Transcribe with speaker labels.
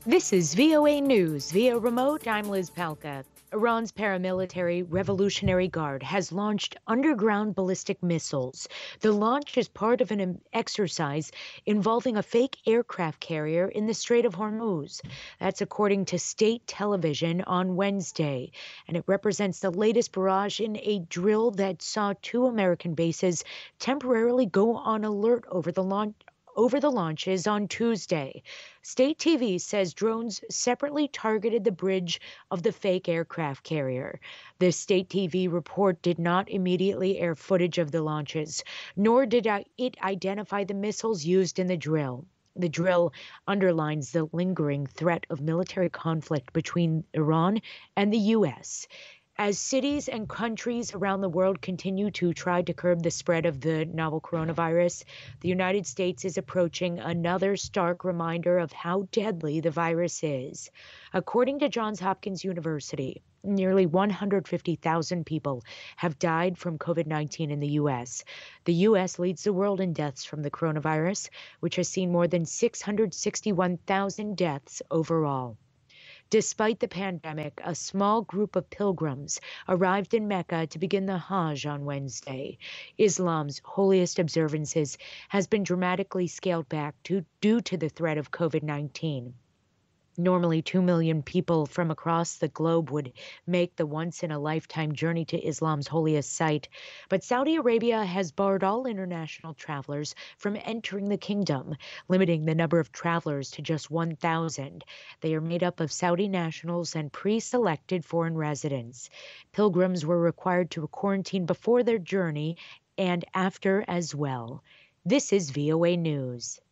Speaker 1: This is VOA News via remote. I'm Liz Palka. Iran's paramilitary Revolutionary Guard has launched underground ballistic missiles. The launch is part of an exercise involving a fake aircraft carrier in the Strait of Hormuz. That's according to state television on Wednesday. And it represents the latest barrage in a drill that saw two American bases temporarily go on alert over the launches on Tuesday. State TV says drones separately targeted the bridge of the fake aircraft carrier. The state TV report did not immediately air footage of the launches, nor did it identify the missiles used in the drill. The drill underlines the lingering threat of military conflict between Iran and the U.S. As cities and countries around the world continue to try to curb the spread of the novel coronavirus, the United States is approaching another stark reminder of how deadly the virus is. According to Johns Hopkins University, nearly 150,000 people have died from COVID-19 in the U.S. The U.S. leads the world in deaths from the coronavirus, which has seen more than 661,000 deaths overall. Despite the pandemic, a small group of pilgrims arrived in Mecca to begin the Hajj on Wednesday. Islam's holiest observances has been dramatically scaled back due to the threat of COVID-19. Normally, 2 million people from across the globe would make the once-in-a-lifetime journey to Islam's holiest site. But Saudi Arabia has barred all international travelers from entering the kingdom, limiting the number of travelers to just 1,000. They are made up of Saudi nationals and pre-selected foreign residents. Pilgrims were required to quarantine before their journey and after as well. This is VOA News.